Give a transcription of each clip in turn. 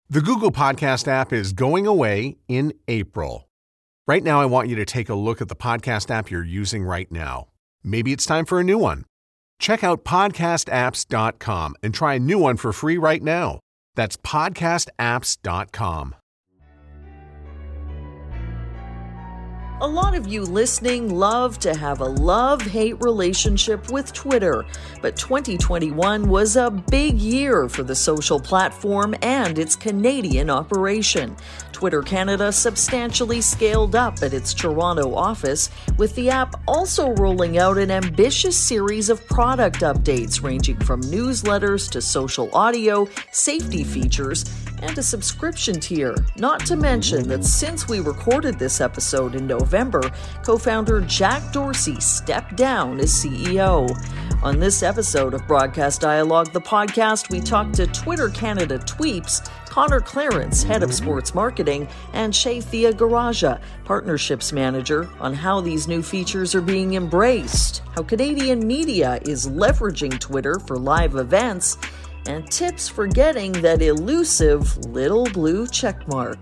The Google Podcast app is going away in April. Right now, I want you to take a look at the podcast app you're using right now. Maybe it's time for a new one. Check out podcastapps.com and try a new one for free right now. That's podcastapps.com. A lot of you listening love to have a love-hate relationship with Twitter, but 2021 was a big year for the social platform and its Canadian operation. Twitter Canada substantially scaled up at its Toronto office, with the app also rolling out an ambitious series of product updates ranging from newsletters to social audio, safety features, and a subscription tier. Not to mention that since we recorded this episode in November, co-founder Jack Dorsey stepped down as CEO. On this episode of Broadcast Dialogue, the podcast, we talked to Twitter Canada Tweeps, Connor Clarence, head of sports marketing, and Shaythia Garaja, partnerships manager, on how these new features are being embraced, how Canadian media is leveraging Twitter for live events, and tips for getting that elusive little blue checkmark.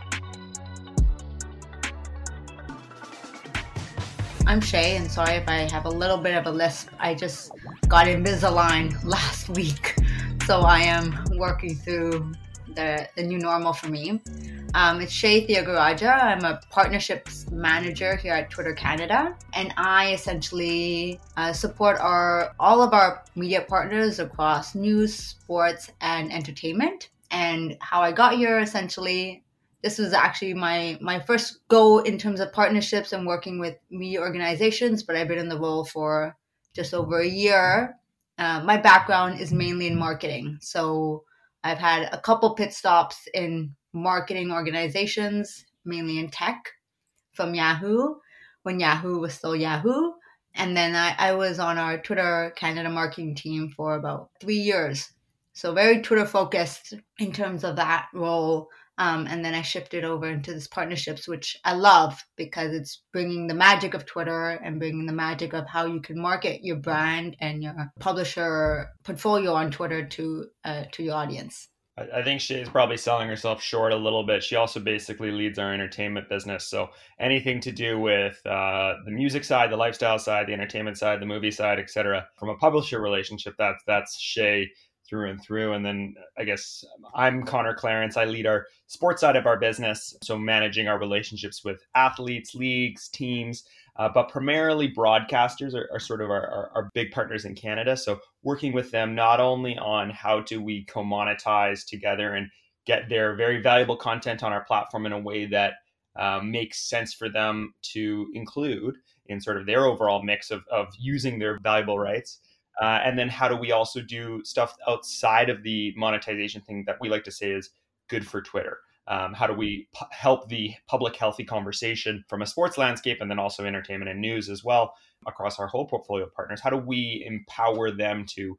I'm Shay, and sorry if I have a little bit of a lisp. I just got Invisalign last week, so I am working through the new normal for me. It's Shaythia Garaja. I'm a partnerships manager here at Twitter Canada, and I essentially support all of our media partners across news, sports, and entertainment. And how I got here, essentially, this was actually my first go in terms of partnerships and working with media organizations, but I've been in the role for just over a year. My background is mainly in marketing, so I've had a couple pit stops in marketing organizations, mainly in tech, from Yahoo, when Yahoo was still Yahoo. And then I was on our Twitter Canada marketing team for about 3 years. So very Twitter focused in terms of that role. And then I shifted over into this partnerships, which I love because it's bringing the magic of Twitter and bringing the magic of how you can market your brand and your publisher portfolio on Twitter to your audience. I think she's probably selling herself short a little bit. She also basically leads our entertainment business. So anything to do with the music side, the lifestyle side, the entertainment side, the movie side, etc. From a publisher relationship, that's Shay through and through. And then I guess I'm Connor Clarence. I lead our sports side of our business. So managing our relationships with athletes, leagues, teams, but primarily broadcasters are sort of our big partners in Canada. So working with them not only on how do we co-monetize together and get their very valuable content on our platform in a way that makes sense for them to include in sort of their overall mix of using their valuable rights. And then how do we also do stuff outside of the monetization thing that we like to say is good for Twitter? How do we help the public healthy conversation from a sports landscape and then also entertainment and news as well across our whole portfolio of partners? How do we empower them to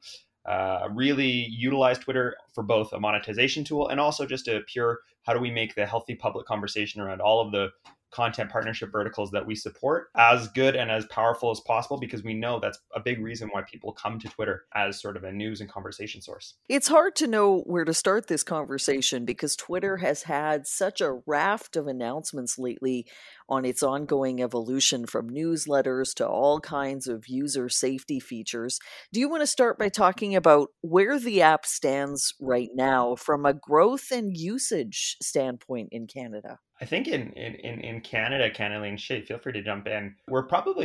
really utilize Twitter for both a monetization tool and also just a pure, how do we make the healthy public conversation around all of the content partnership verticals that we support as good and as powerful as possible, because we know that's a big reason why people come to Twitter as sort of a news and conversation source. It's hard to know where to start this conversation because Twitter has had such a raft of announcements lately on its ongoing evolution from newsletters to all kinds of user safety features. Do you want to start by talking about where the app stands right now from a growth and usage standpoint in Canada? I think in Canada, and Shay, feel free to jump in. We're probably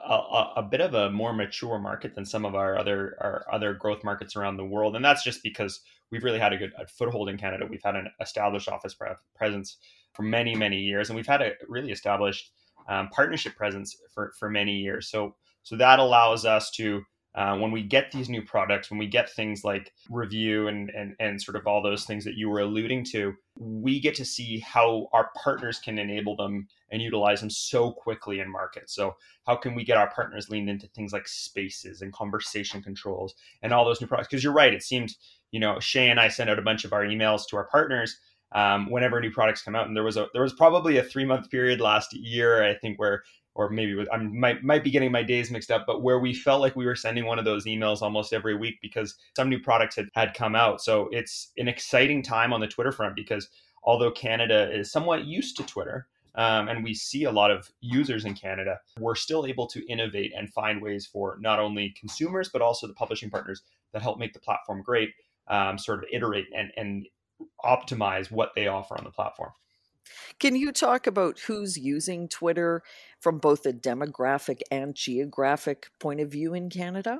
a bit of a more mature market than some of our other growth markets around the world, and that's just because we've really had a good foothold in Canada. We've had an established office presence for many years, and we've had a really established partnership presence for many years. So that allows us to when we get these new products, when we get things like review and sort of all those things that you were alluding to, we get to see how our partners can enable them and utilize them so quickly in market. So how can we get our partners leaned into things like spaces and conversation controls and all those new products? Because you're right, it seemed, Shay and I sent out a bunch of our emails to our partners whenever new products come out. And there was probably a 3-month period last year, I think, where or maybe I might be getting my days mixed up, but where we felt like we were sending one of those emails almost every week because some new products had come out. So it's an exciting time on the Twitter front because although Canada is somewhat used to Twitter, and we see a lot of users in Canada, we're still able to innovate and find ways for not only consumers, but also the publishing partners that help make the platform great, sort of iterate and optimize what they offer on the platform. Can you talk about who's using Twitter from both a demographic and geographic point of view in Canada?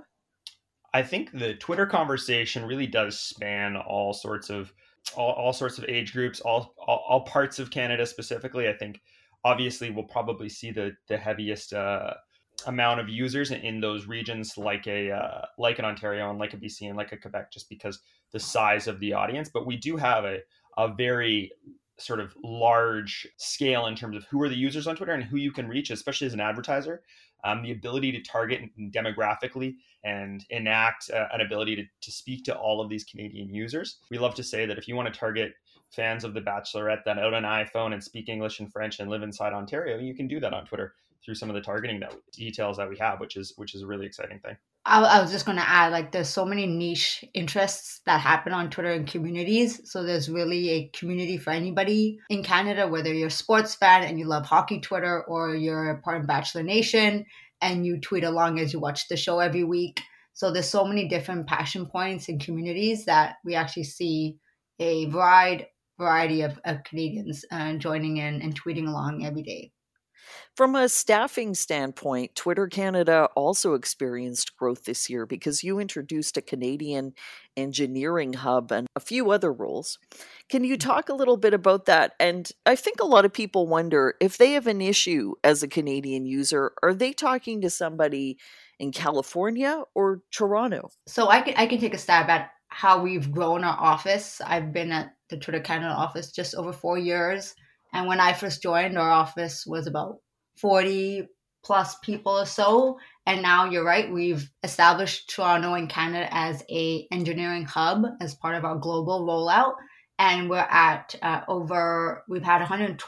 I think the Twitter conversation really does span all sorts of age groups, all parts of Canada specifically. I think obviously we'll probably see the heaviest amount of users in those regions like an Ontario and like a BC and like a Quebec, just because the size of the audience. But we do have a very sort of large scale in terms of who are the users on Twitter and who you can reach, especially as an advertiser. The ability to target demographically and enact an ability to speak to all of these Canadian users. We love to say that if you want to target fans of The Bachelorette that own an iPhone and speak English and French and live inside Ontario, you can do that on Twitter through some of the targeting details that we have, which is a really exciting thing. I was just going to add, like, there's so many niche interests that happen on Twitter and communities. So there's really a community for anybody in Canada, whether you're a sports fan and you love hockey Twitter, or you're part of Bachelor Nation and you tweet along as you watch the show every week. So there's so many different passion points and communities that we actually see a variety of Canadians joining in and tweeting along every day. From a staffing standpoint, Twitter Canada also experienced growth this year because you introduced a Canadian engineering hub and a few other roles. Can you talk a little bit about that? And I think a lot of people wonder if they have an issue as a Canadian user, are they talking to somebody in California or Toronto? So I can take a stab at how we've grown our office. I've been at the Twitter Canada office just over 4 years. And when I first joined, our office was about 40 plus people or so. And now you're right, we've established Toronto and Canada as a engineering hub as part of our global rollout. And we're at we've had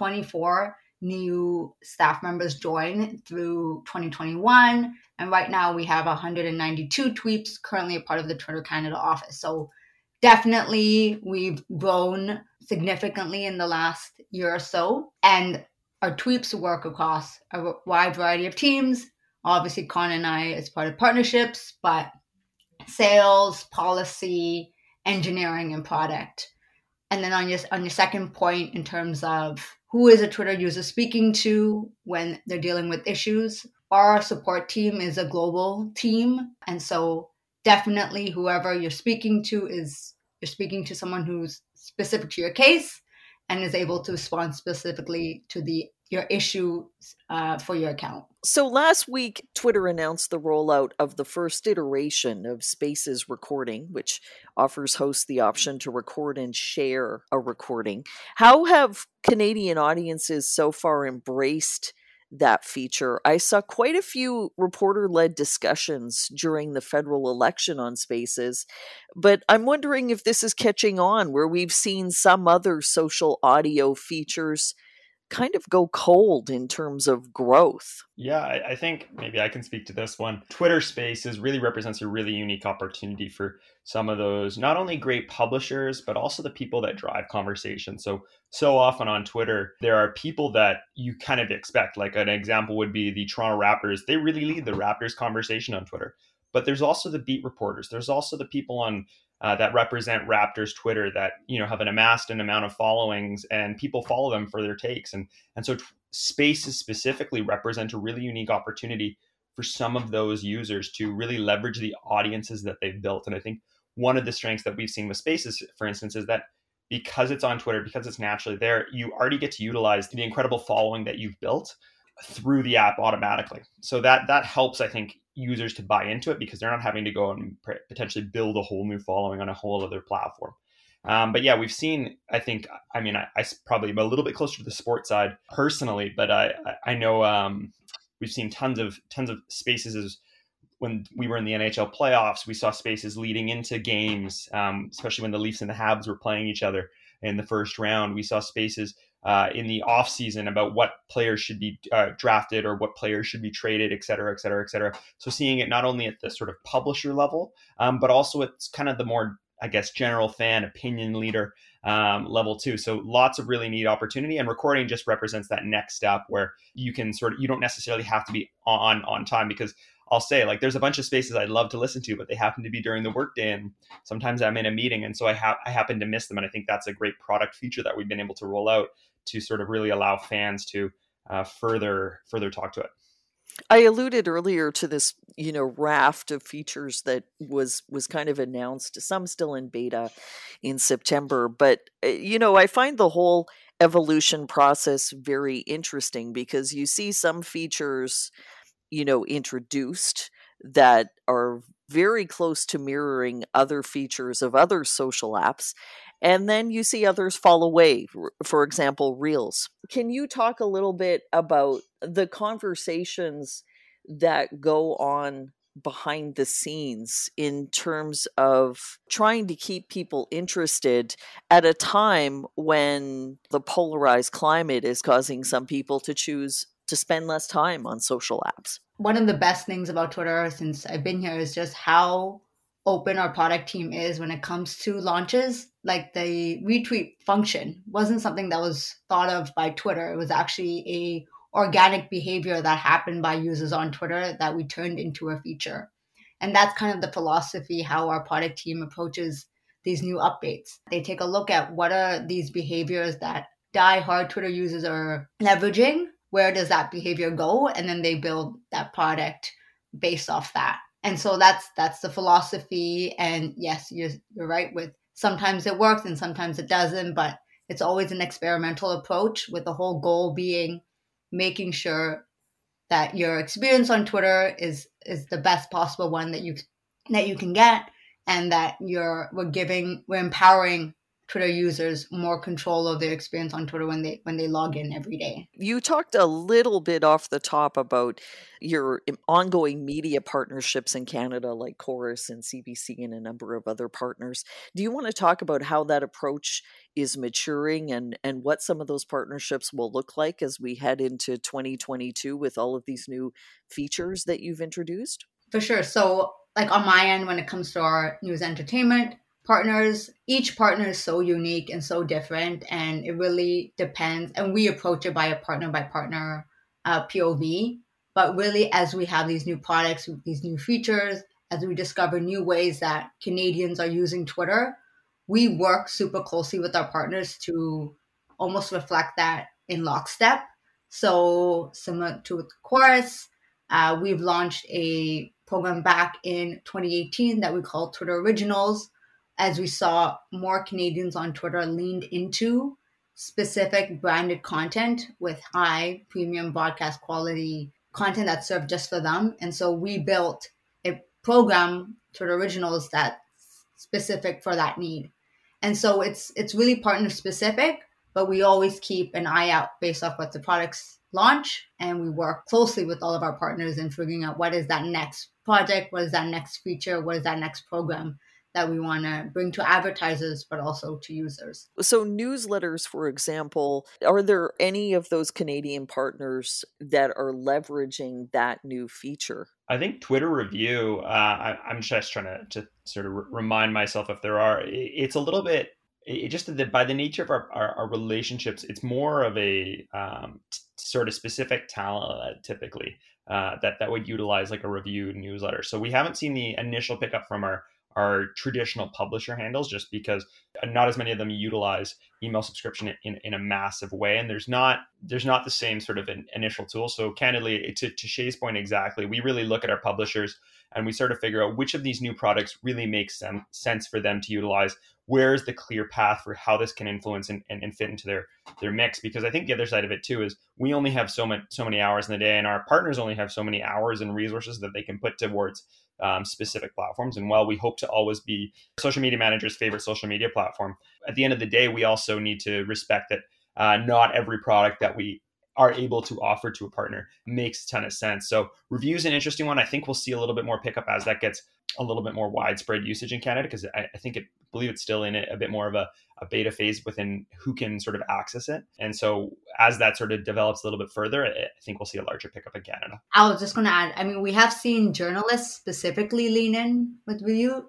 124 new staff members join through 2021. And right now we have 192 tweets currently a part of the Twitter Canada office. So definitely we've grown significantly in the last year or so. And our tweets work across a wide variety of teams. Obviously, Con and I as part of partnerships, but sales, policy, engineering, and product. And then on your second point, in terms of who is a Twitter user speaking to when they're dealing with issues, our support team is a global team. And so definitely whoever you're speaking to you're speaking to someone who's specific to your case and is able to respond specifically to your issue for your account. So last week, Twitter announced the rollout of the first iteration of Spaces recording, which offers hosts the option to record and share a recording. How have Canadian audiences so far embraced that feature? I saw quite a few reporter-led discussions during the federal election on Spaces, but I'm wondering if this is catching on, where we've seen some other social audio features kind of go cold in terms of growth. Yeah, I think maybe I can speak to this one. Twitter Spaces really represents a really unique opportunity for some of those, not only great publishers, but also the people that drive conversation. So often on Twitter, there are people that you kind of expect. Like an example would be the Toronto Raptors. They really lead the Raptors conversation on Twitter. But there's also the beat reporters. There's also the people on that represent Raptors Twitter that, have amassed an amount of followings and people follow them for their takes. And so Spaces specifically represent a really unique opportunity for some of those users to really leverage the audiences that they've built. And I think one of the strengths that we've seen with Spaces, for instance, is that because it's on Twitter, because it's naturally there, you already get to utilize the incredible following that you've built through the app automatically. So that helps, I think, users to buy into it because they're not having to go and potentially build a whole new following on a whole other platform. But yeah, we've seen, I probably am a little bit closer to the sports side personally, but I know we've seen tons of Spaces. As when we were in the NHL playoffs, we saw Spaces leading into games, especially when the Leafs and the Habs were playing each other. in the first round. We saw spaces in the off season about what players should be drafted or what players should be traded, et cetera, et cetera, et cetera. So seeing it not only at the sort of publisher level, but also at kind of the more, I guess, general fan opinion leader level too. So lots of really neat opportunity, and recording just represents that next step where you can you don't necessarily have to be on time, because I'll say, like, there's a bunch of spaces I'd love to listen to, but they happen to be during the workday, and sometimes I'm in a meeting, and so I happen to miss them. And I think that's a great product feature that we've been able to roll out to sort of really allow fans to further talk to it. I alluded earlier to this, raft of features that was kind of announced, some still in beta in September. But, I find the whole evolution process very interesting, because you see some features, introduced that are very close to mirroring other features of other social apps. And then you see others fall away. For example, Reels. Can you talk a little bit about the conversations that go on behind the scenes in terms of trying to keep people interested at a time when the polarized climate is causing some people to choose to spend less time on social apps? One of the best things about Twitter since I've been here is just how open our product team is when it comes to launches. Like, the retweet function wasn't something that was thought of by Twitter. It was actually a organic behavior that happened by users on Twitter that we turned into a feature. And that's kind of the philosophy, how our product team approaches these new updates. They take a look at what are these behaviors that die-hard Twitter users are leveraging, where does that behavior go? And then they build that product based off that. And so that's the philosophy. And yes, you're right with sometimes it works and sometimes it doesn't, but it's always an experimental approach, with the whole goal being making sure that your experience on Twitter is the best possible one that you can get, and that we're empowering Twitter users more control of their experience on Twitter when they log in every day. You talked a little bit off the top about your ongoing media partnerships in Canada, like Chorus and CBC and a number of other partners. Do you want to talk about how that approach is maturing and what some of those partnerships will look like as we head into 2022 with all of these new features that you've introduced? For sure. So, like, on my end, when it comes to our news entertainment partners, each partner is so unique and so different, and it really depends. And we approach it by partner POV. But really, as we have these new products, these new features, as we discover new ways that Canadians are using Twitter, we work super closely with our partners to almost reflect that in lockstep. So similar to Chorus, we've launched a program back in 2018 that we call Twitter Originals, as we saw more Canadians on Twitter leaned into specific branded content with high premium broadcast quality content that's served just for them. And so we built a program, Twitter Originals, that's specific for that need. And so it's really partner specific, but we always keep an eye out based off what the products launch. And we work closely with all of our partners in figuring out what is that next project, what is that next feature, what is that next program that we want to bring to advertisers, but also to users. So newsletters, for example, are there any of those Canadian partners that are leveraging that new feature? I think Twitter Review, I'm just trying to sort of remind myself if there are. It's a little bit, by the nature of our relationships, it's more of a sort of specific talent typically that would utilize like a review newsletter. So we haven't seen the initial pickup from our traditional publisher handles, just because not as many of them utilize email subscription in a massive way. And there's not the same sort of an initial tool. So candidly, to Shay's point exactly, we really look at our publishers and we sort of figure out which of these new products really makes sense for them to utilize. Where's the clear path for how this can influence and fit into their mix? Because I think the other side of it too is we only have so many hours in the day, and our partners only have so many hours and resources that they can put towards specific platforms. And while we hope to always be social media managers' favorite social media platform, at the end of the day, we also need to respect that not every product that we are able to offer to a partner makes a ton of sense. So review is an interesting one. I think we'll see a little bit more pickup as that gets a little bit more widespread usage in Canada, because I think I believe it's still in a bit more of a beta phase within who can sort of access it. And so as that sort of develops a little bit further, I think we'll see a larger pickup in Canada. I was just going to add, I mean, we have seen journalists specifically lean in with review.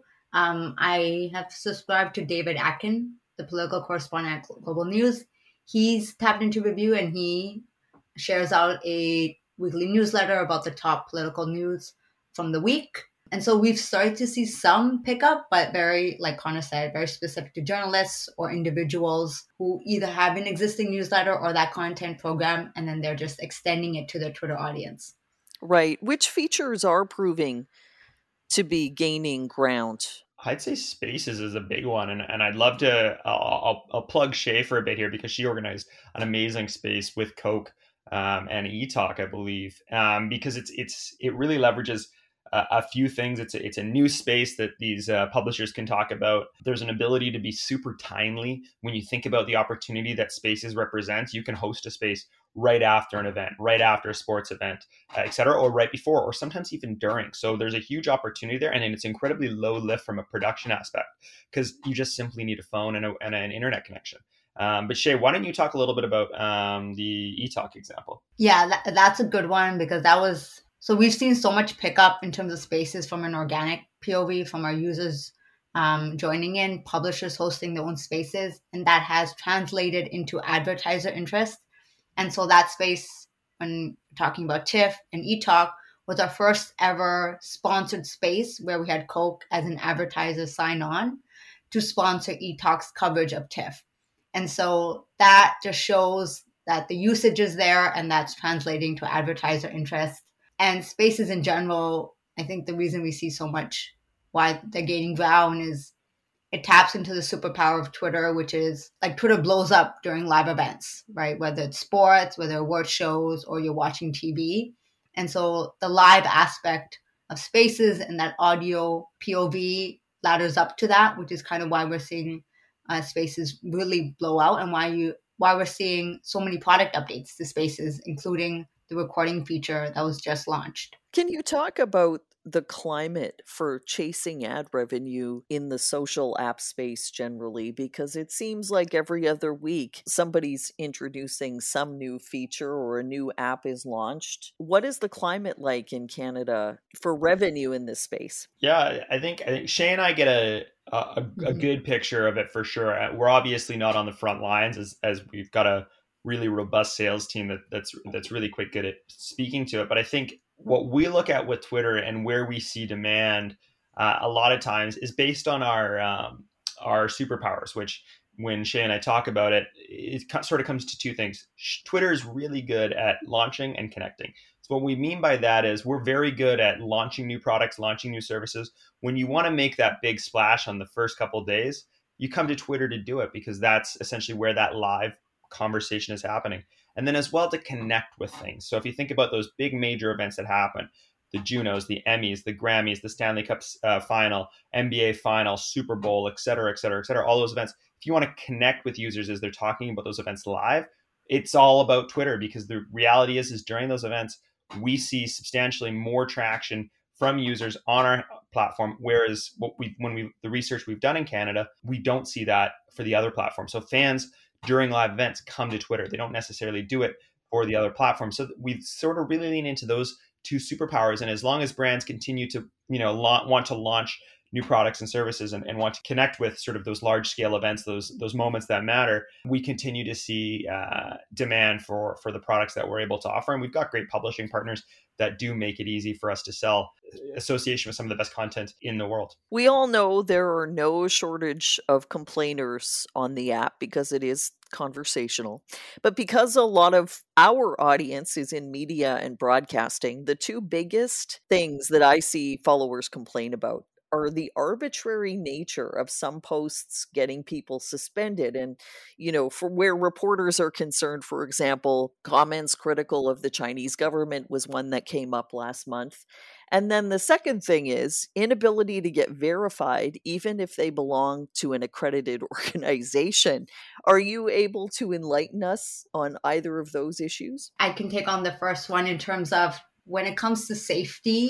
I have subscribed to David Atkin, the political correspondent at Global News. He's tapped into review and he shares out a weekly newsletter about the top political news from the week. And so we've started to see some pickup, but very, like Connor said, very specific to journalists or individuals who either have an existing newsletter or that content program, and then they're just extending it to their Twitter audience. Right. Which features are proving to be gaining ground? I'd say Spaces is a big one, and I'd love to. I'll plug Shay for a bit here, because she organized an amazing space with Coke and eTalk, I believe, because it really leverages a few things. It's a new space that these publishers can talk about. There's an ability to be super timely when you think about the opportunity that Spaces represents. You can host a space right after an event, right after a sports event, et cetera, or right before, or sometimes even during. So there's a huge opportunity there, and it's incredibly low lift from a production aspect, because you just simply need a phone and an internet connection. But Shay, why don't you talk a little bit about the eTalk example? Yeah, that's a good one, because so we've seen so much pickup in terms of Spaces from an organic POV, from our users joining in, publishers hosting their own spaces, and that has translated into advertiser interest. And so that space, when talking about TIFF and eTalk, was our first ever sponsored space where we had Coke as an advertiser sign on to sponsor eTalk's coverage of TIFF. And so that just shows that the usage is there, and that's translating to advertiser interest. And spaces in general, I think the reason we see so much why they're gaining ground is it taps into the superpower of Twitter, which is like Twitter blows up during live events, right? Whether it's sports, whether award shows, or you're watching TV. And so the live aspect of Spaces and that audio POV ladders up to that, which is kind of why we're seeing Spaces really blow out, and why we're seeing so many product updates to Spaces, including the recording feature that was just launched. Can you talk about the climate for chasing ad revenue in the social app space generally? Because it seems like every other week somebody's introducing some new feature or a new app is launched. What is the climate like in Canada for revenue in this space? Yeah, I think Shay and I get a good picture of it for sure. We're obviously not on the front lines, as we've got a really robust sales team that's really quite good at speaking to it. But I think what we look at with Twitter and where we see demand a lot of times is based on our superpowers, which when Shay and I talk about it, it sort of comes to two things. Twitter is really good at launching and connecting. So what we mean by that is we're very good at launching new products, launching new services. When you want to make that big splash on the first couple of days, you come to Twitter to do it, because that's essentially where that live conversation is happening. And then as well to connect with things. So if you think about those big major events that happen, the Junos, the Emmys, the Grammys, the Stanley Cup final, NBA final, Super Bowl, et cetera, all those events, if you want to connect with users as they're talking about those events live, it's all about Twitter, because the reality is during those events, we see substantially more traction from users on our platform, whereas the research we've done in Canada, we don't see that for the other platforms. So fans during live events come to Twitter. They don't necessarily do it for the other platforms. So we sort of really lean into those two superpowers. And as long as brands continue to, want to launch new products and services and want to connect with sort of those large scale events, those moments that matter, we continue to see demand for the products that we're able to offer. And we've got great publishing partners that do make it easy for us to sell association with some of the best content in the world. We all know there are no shortage of complainers on the app because it is conversational. But because a lot of our audience is in media and broadcasting, the two biggest things that I see followers complain about are the arbitrary nature of some posts getting people suspended. And, for where reporters are concerned, for example, comments critical of the Chinese government was one that came up last month. And then the second thing is inability to get verified, even if they belong to an accredited organization. Are you able to enlighten us on either of those issues? I can take on the first one in terms of when it comes to safety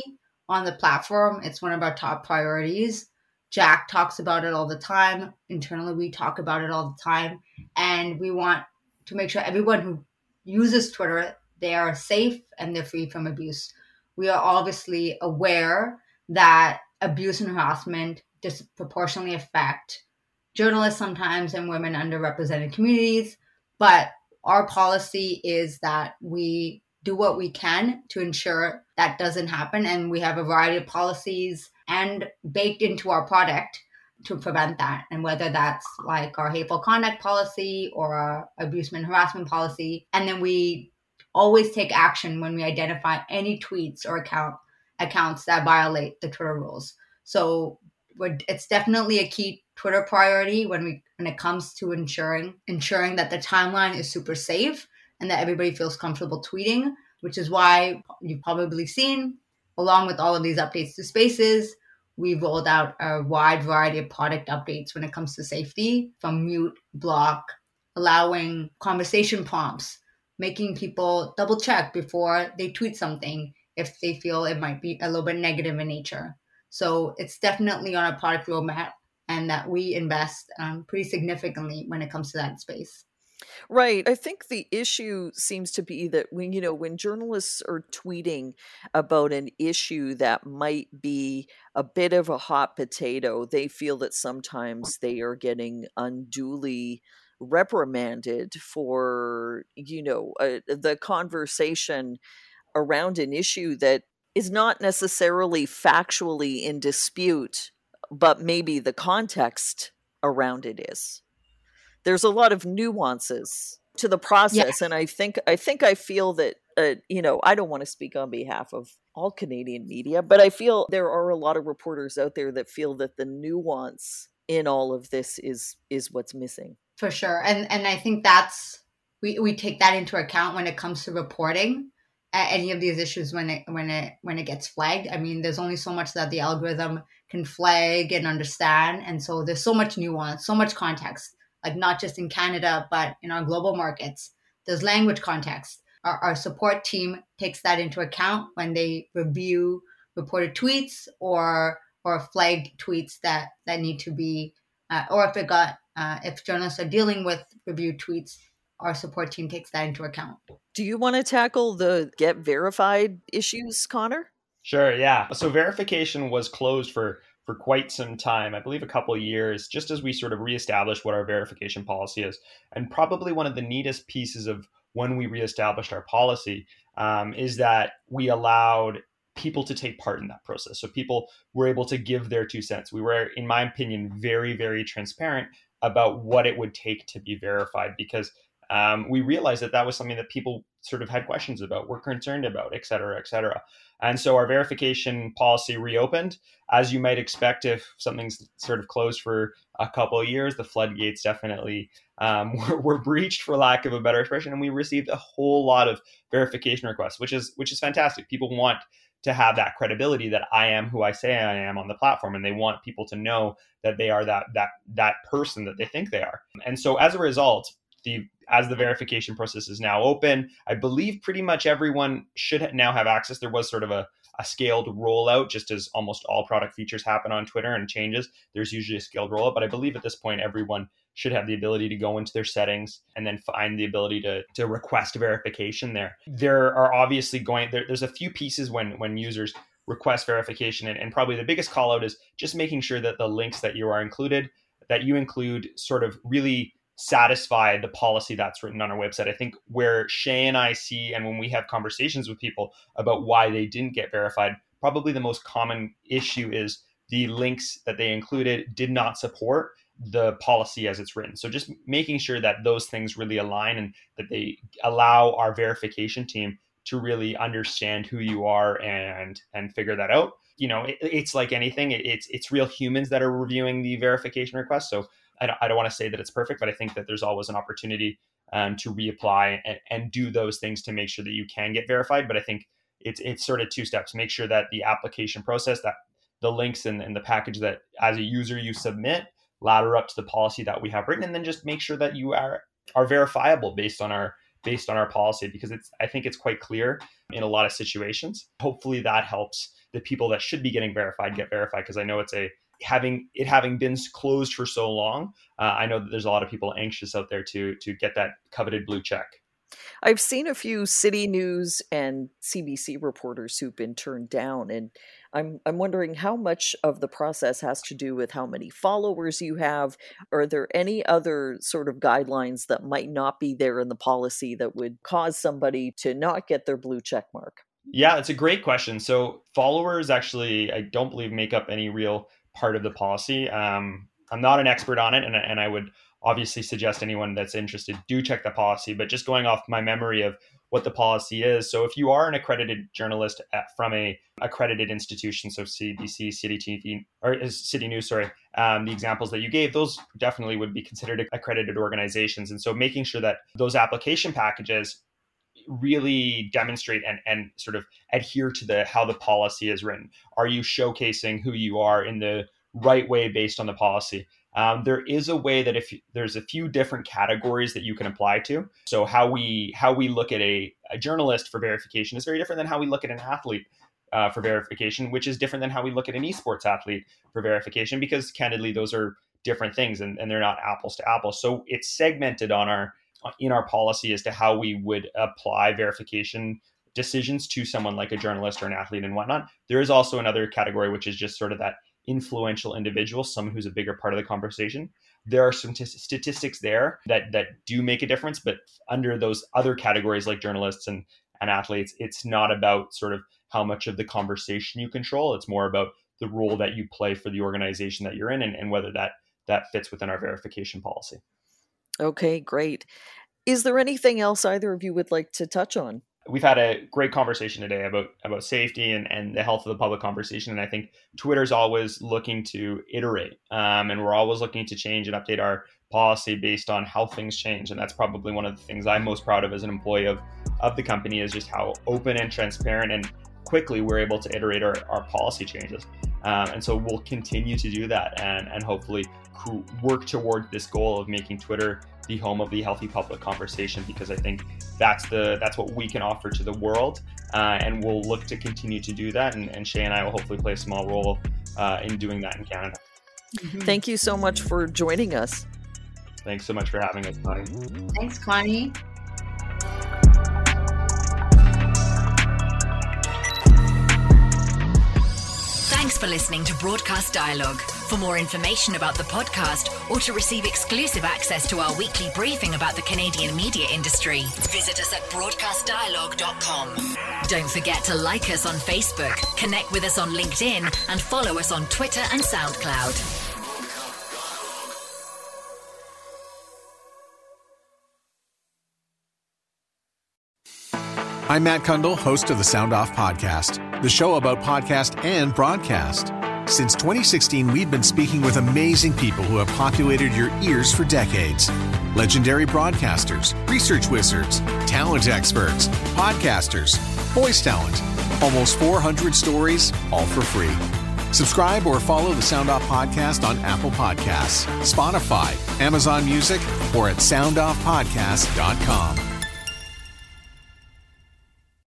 on the platform. It's one of our top priorities. Jack talks about it all the time. Internally, we talk about it all the time. And we want to make sure everyone who uses Twitter, they are safe and they're free from abuse. We are obviously aware that abuse and harassment disproportionately affect journalists sometimes and women underrepresented communities. But our policy is that we do what we can to ensure that doesn't happen. And we have a variety of policies and baked into our product to prevent that. And whether that's like our hateful conduct policy or our abuse and harassment policy. And then we always take action when we identify any tweets or accounts that violate the Twitter rules. So it's definitely a key Twitter priority when it comes to ensuring that the timeline is super safe and that everybody feels comfortable tweeting, which is why you've probably seen, along with all of these updates to Spaces, we've rolled out a wide variety of product updates when it comes to safety, from mute, block, allowing conversation prompts, making people double check before they tweet something if they feel it might be a little bit negative in nature. So it's definitely on our product roadmap, and that we invest pretty significantly when it comes to that space. Right. I think the issue seems to be that when journalists are tweeting about an issue that might be a bit of a hot potato, they feel that sometimes they are getting unduly reprimanded for, the conversation around an issue that is not necessarily factually in dispute, but maybe the context around it is. There's a lot of nuances to the process. Yeah. And I feel that, I don't want to speak on behalf of all Canadian media, but I feel there are a lot of reporters out there that feel that the nuance in all of this is what's missing. For sure. And I think we take that into account when it comes to reporting any of these issues when it gets flagged. I mean, there's only so much that the algorithm can flag and understand. And so there's so much nuance, so much context. Like not just in Canada, but in our global markets, there's language context. Our support team takes that into account when they review reported tweets or flagged tweets that need to be, or if journalists are dealing with reviewed tweets, our support team takes that into account. Do you want to tackle the Get Verified issues, Connor? Sure, yeah. So verification was closed for quite some time, I believe a couple of years, just as we sort of reestablished what our verification policy is. And probably one of the neatest pieces of when we reestablished our policy is that we allowed people to take part in that process. So people were able to give their 2 cents. We were, in my opinion, very, very transparent about what it would take to be verified, because we realized that was something that people sort of had questions about, were concerned about, et cetera, et cetera. And so our verification policy reopened. As you might expect, if something's sort of closed for a couple of years, the floodgates definitely were breached, for lack of a better expression. And we received a whole lot of verification requests, which is fantastic. People want to have that credibility that I am who I say I am on the platform. And they want people to know that they are that person that they think they are. And so as a result, as the verification process is now open, I believe pretty much everyone should now have access. There was sort of a scaled rollout, just as almost all product features happen on Twitter and changes. There's usually a scaled rollout, but I believe at this point, everyone should have the ability to go into their settings and then find the ability to request verification there. There are obviously there's a few pieces when users request verification, and probably the biggest call out is just making sure that the links that you include sort of really satisfy the policy that's written on our website. I think where Shay and I see, and when we have conversations with people about why they didn't get verified, probably the most common issue is the links that they included did not support the policy as it's written. So just making sure that those things really align and that they allow our verification team to really understand who you are and figure that out. It's like anything. It's real humans that are reviewing the verification request. So I don't want to say that it's perfect, but I think that there's always an opportunity to reapply and do those things to make sure that you can get verified. But I think it's sort of 2 steps. Make sure that the application process, that the links and the package that as a user you submit ladder up to the policy that we have written, and then just make sure that you are verifiable based on our based on our policy, because I think it's quite clear in a lot of situations. Hopefully that helps the people that should be getting verified get verified, because I know it's having been closed for so long, I know that there's a lot of people anxious out there to get that coveted blue check. I've seen a few City News and CBC reporters who've been turned down, and I'm wondering how much of the process has to do with how many followers you have. Are there any other sort of guidelines that might not be there in the policy that would cause somebody to not get their blue check mark? Yeah, it's a great question. So followers actually, I don't believe, make up any real part of the policy. I'm not an expert on it, and I would obviously suggest anyone that's interested do check the policy. But just going off my memory of what the policy is, so if you are an accredited journalist from a accredited institution, so CBC, City TV, or City News, the examples that you gave, those definitely would be considered accredited organizations. And so making sure that those application packages really demonstrate and sort of adhere to how the policy is written. Are you showcasing who you are in the right way based on the policy? There is a way that if there's a few different categories that you can apply to. So how we look at a journalist for verification is very different than how we look at an athlete for verification, which is different than how we look at an esports athlete for verification, because candidly, those are different things and they're not apples to apples. So it's segmented in our policy as to how we would apply verification decisions to someone like a journalist or an athlete and whatnot. There is also another category, which is just sort of that influential individual, someone who's a bigger part of the conversation. There are some statistics there that do make a difference, but under those other categories like journalists and athletes, it's not about sort of how much of the conversation you control. It's more about the role that you play for the organization that you're in and whether that fits within our verification policy. Okay, great. Is there anything else either of you would like to touch on? We've had a great conversation today about safety and the health of the public conversation. And I think Twitter's always looking to iterate, and we're always looking to change and update our policy based on how things change. And that's probably one of the things I'm most proud of as an employee of the company, is just how open and transparent and quickly we're able to iterate our policy changes. And so we'll continue to do that and hopefully work toward this goal of making Twitter the home of the healthy public conversation, because I think that's what we can offer to the world, and we'll look to continue to do that. And Shay and I will hopefully play a small role in doing that in Canada. Mm-hmm. Thank you so much for joining us. Thanks so much for having us, Connie. Thanks, Connie. Thanks for listening to Broadcast Dialogue. For more information about the podcast or to receive exclusive access to our weekly briefing about the Canadian media industry, visit us at broadcastdialogue.com. Don't forget to like us on Facebook, connect with us on LinkedIn, and follow us on Twitter and SoundCloud. I'm Matt Kundle, host of the Sound Off Podcast, the show about podcast and broadcast. Since 2016, we've been speaking with amazing people who have populated your ears for decades. Legendary broadcasters, research wizards, talent experts, podcasters, voice talent. Almost 400 stories, all for free. Subscribe or follow the Sound Off Podcast on Apple Podcasts, Spotify, Amazon Music, or at soundoffpodcast.com.